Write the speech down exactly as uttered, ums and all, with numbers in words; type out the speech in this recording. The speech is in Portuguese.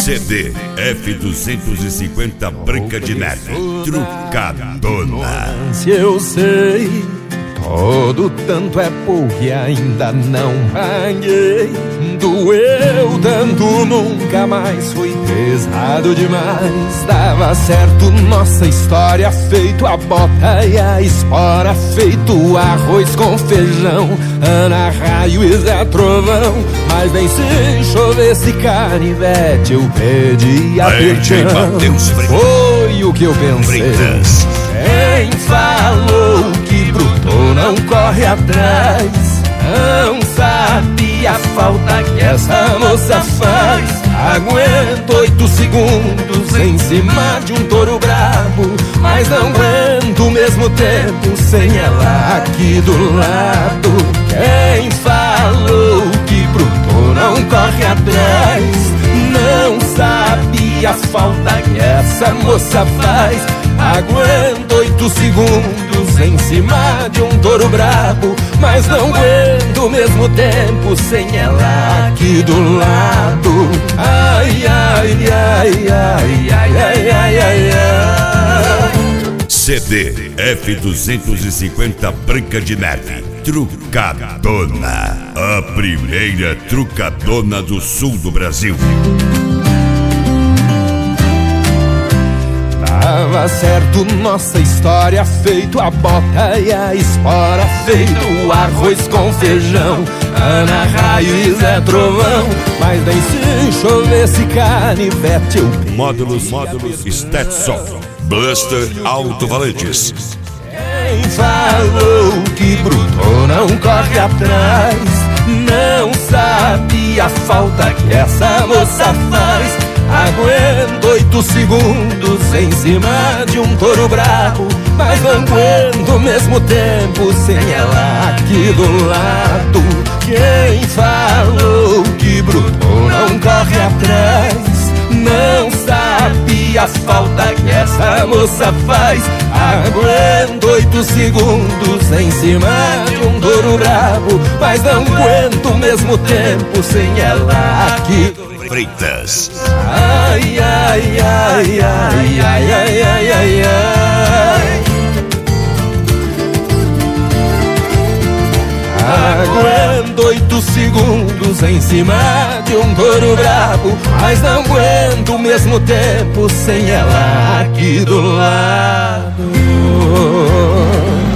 C D F duzentos e cinquenta Branca de Neve, Trucadona. Se eu sei, todo tanto é porque ainda não paguei. Doeu tanto, nunca mais foi pesado demais. Dava certo nossa história, feito a bota e a espora, feito arroz com feijão, Ana Raio e Zé Trovão. Mas nem se chovesse canivete, eu pedi a perdão. Foi o que eu pensei. Freitas. Quem falou que bruto não corre atrás não sabe a falta que essa moça faz. Aguento oito segundos em cima de um touro brabo, mas não aguento o mesmo tempo sem ela aqui do lado. Quem falou que bruto não corre atrás não sabe a falta que essa moça faz. Aguento oito segundos em cima de um touro brabo, mas não aguento o mesmo tempo sem ela aqui do lado. Ai, ai, ai, ai, ai, ai, ai, ai, ai. C D F duzentos e cinquenta Branca de Neve, Trucadona. A primeira trucadona do sul do Brasil. Tava certo nossa história, feito a bota e a espora, feito arroz com feijão, Ana Raio e Zé Trovão. Mas nem se chovesse canivete, eu pedi. Módulos, módulos Stetson, Blaster Alto-Valantes. Quem falou que bruto não corre atrás não sabe a falta que essa moça faz. Aguento oito segundos em cima de um touro brabo, mas não aguento o mesmo tempo sem ela aqui do lado. Quem falou que bruto não corre atrás não sabe a falta que essa moça faz. Aguento oito segundos em cima de um touro brabo, mas não aguento o mesmo tempo sem ela aqui. Freitas. Ai, ai, ai, ai, ai, ai, ai, ai, ai. Aguento oito segundos em cima de um touro brabo, mas não aguento o mesmo tempo sem ela aqui do lado.